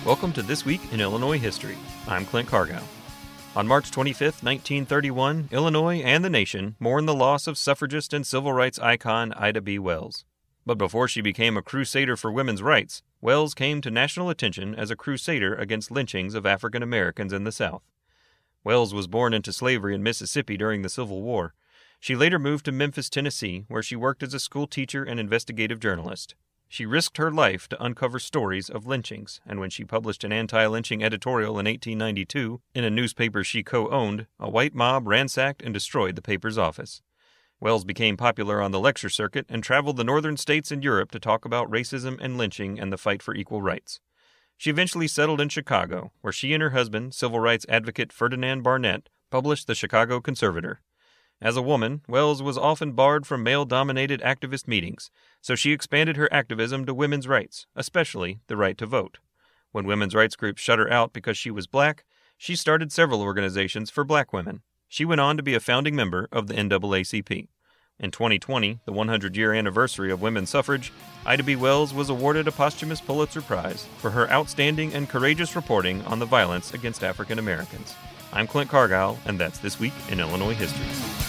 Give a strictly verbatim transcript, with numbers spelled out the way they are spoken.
Welcome to This Week in Illinois History. I'm Clint Cargile. On March twenty-fifth, nineteen thirty-one, Illinois and the nation mourned the loss of suffragist and civil rights icon Ida B. Wells. But before she became a crusader for women's rights, Wells came to national attention as a crusader against lynchings of African Americans in the South. Wells was born into slavery in Mississippi during the Civil War. She later moved to Memphis, Tennessee, where she worked as a school teacher and investigative journalist. She risked her life to uncover stories of lynchings, and when she published an anti-lynching editorial in eighteen ninety-two in a newspaper she co-owned, a white mob ransacked and destroyed the paper's office. Wells became popular on the lecture circuit and traveled the northern states and Europe to talk about racism and lynching and the fight for equal rights. She eventually settled in Chicago, where she and her husband, civil rights advocate Ferdinand Barnett, published the Chicago Conservator. As a woman, Wells was often barred from male-dominated activist meetings, so she expanded her activism to women's rights, especially the right to vote. When women's rights groups shut her out because she was black, she started several organizations for black women. She went on to be a founding member of the N double A C P. In twenty twenty, the hundred-year anniversary of women's suffrage, Ida B. Wells was awarded a posthumous Pulitzer Prize for her outstanding and courageous reporting on the violence against African Americans. I'm Clint Cargile, and that's This Week in Illinois History.